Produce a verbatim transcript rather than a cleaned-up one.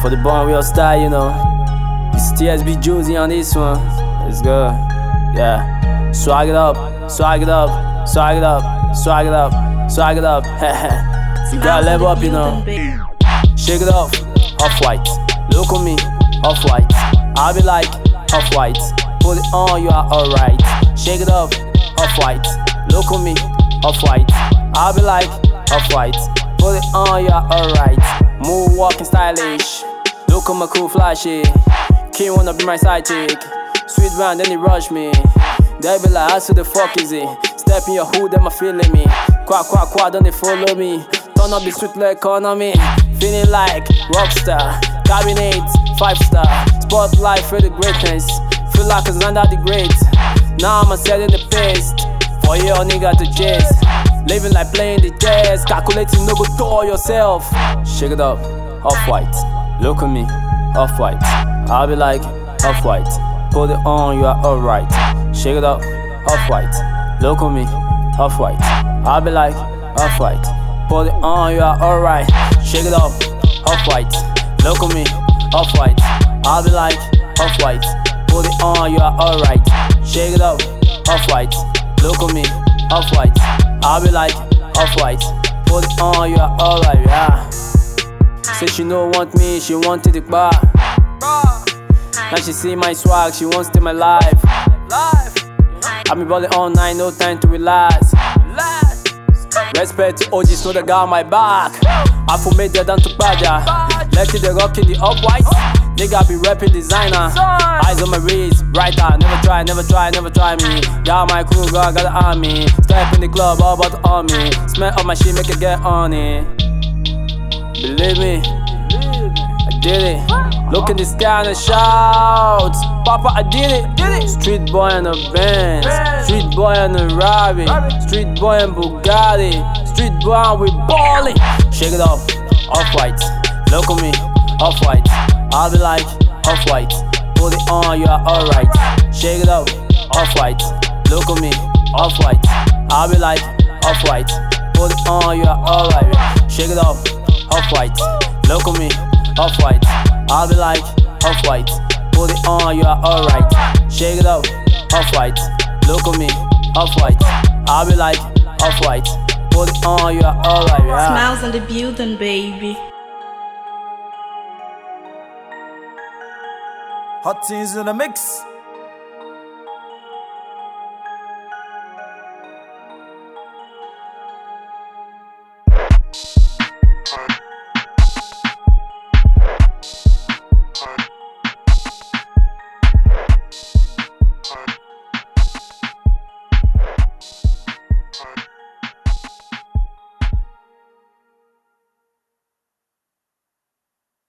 For the born real style, you know. It's T S B Juicy on this one. Let's go. Yeah. Swag it up, swag it up, swag it up, swag it up, swag it up. You gotta level up, you know. Shake it off, off-white. Look at me, off-white. I'll be like, off-white. Put it on, you are alright. Shake it up, off-white. Look at me, off-white. I'll be like, off-white. Put it on, you are alright. Move, walking stylish. Look at my cool flashy. King wanna be my side chick. Sweet round, then he rush me. They be like, how the fuck is it? Step in your hood, them a feeling me. Quack, quack, quack, don't they follow me? Turn up the street like economy. Feeling like rockstar. Cabinet, five star. Spotlight for the greatness. Feel like it's under the great. Now I'm setting the pace. For your nigga to chase. Living like playing the jazz. Calculating, no go do yourself. Shake it up, off-white. Look at me, off-white. I'll be like, off-white. Put it on, you are alright. Shake it up, off-white. Look at me, off-white. I'll be like, off-white. Put it on, you are alright. Shake it up, off-white. Look at me, off-white. I'll be like, off-white. Put it on, you are alright. Shake it up, off-white. Look at me, off-white. I'll be like, off-white. Put it on, you are alright, yeah. Say she no want me, she wanted it back. Now she see my swag, she wants to my life. I been balling all night, no time to relax. Respect to O Gs, know they got my back. I for made that down to Baja. Lucky they rockin' the up-white. Nigga be rapping designer. Eyes on my wrist, right eye. Never try, never try, never try me. Got my crew, girl, got the army. Step in the club, all about the army. Smell up my shit, make it get on it. Believe me, I did it. Look in the sky and shout, Papa, I did it. Street boy on a Benz, street boy on a Rari, street boy on Bugatti, street boy on we ballin'. Shake it off, off-white. Look at me, off-white. I'll be like, off-white. Put it on, you are alright. Shake it up, off-white. Look at me, off-white. I'll be like, off-white. Put it on, you are alright. Shake it up, off-white. Look at me, off-white. I'll be like, off-white. Put it on, you are alright. Shake it up, off-white. Look at me, off-white. I'll be like, off-white. Put it on, you are alright, yeah. Smiles on the building, baby. Hot Things in the mix.